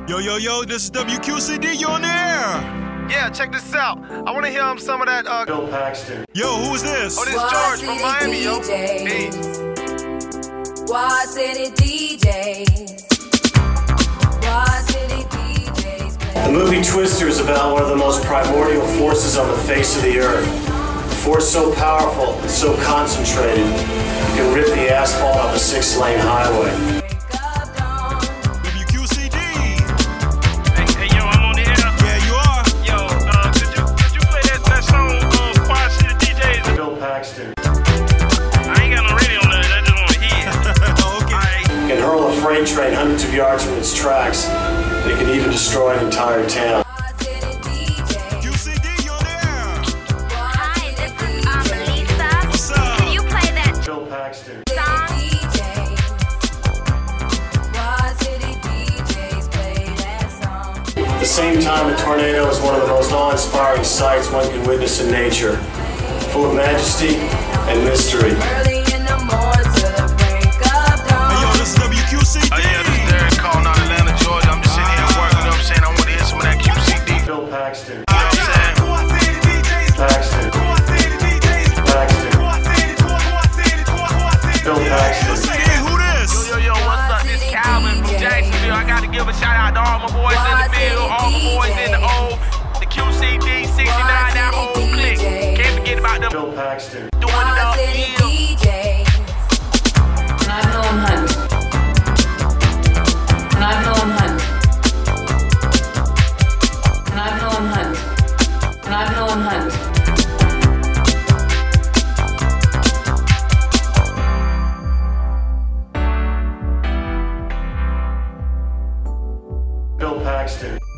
Yo, this is WQCD, you on the air? Yeah, check this out. I want to hear some of that, Bill Paxton. Yo, who's this? Oh, this is George from Miami, yo. Hey. Quad City DJs. Quad City DJs. The movie Twister is about one of the most primordial forces on the face of the earth. A force so powerful and so concentrated, you can rip the asphalt off a 6-lane highway. WQCD. Hey, yo, I'm on the air. Yeah, you are. Yo, could you play that song, Quad City DJs? Bill Paxton. I ain't got no radio on that, I just want to hear. Oh, okay. Can hurl a freight train hundreds of yards from its tracks, and it can even destroy an entire town. QCD, you on the air? Hi, this is Lisa. What's up? Can you play that Bill Paxton. song? At the same time, a tornado is one of the most awe-inspiring sights one can witness in nature, full of majesty and mystery. Early in the morning to the break of dawn. Hey, yo, this is WQCD. Oh, yeah, this is Derek calling out Atlanta, Georgia. I'm just sitting here at work, you know what I'm saying? I want to hear some of that QCD. You know Bill Paxton. what I'm saying? Paxton. Paxton. Bill Paxton. Hey, who this? Yo, what's up? This Calvin from Jacksonville. I got to give a shout out to all my boys in the field, all my boys in the O, the QCD, 69, that whole clique. Can't forget about them Bill Paxton. doing it Quad up City here. DJs. And I'm Helen Hunt. And I'm Helen Hunt. And I'm Helen Hunt. And I'm Helen Hunt. Bill Paxton.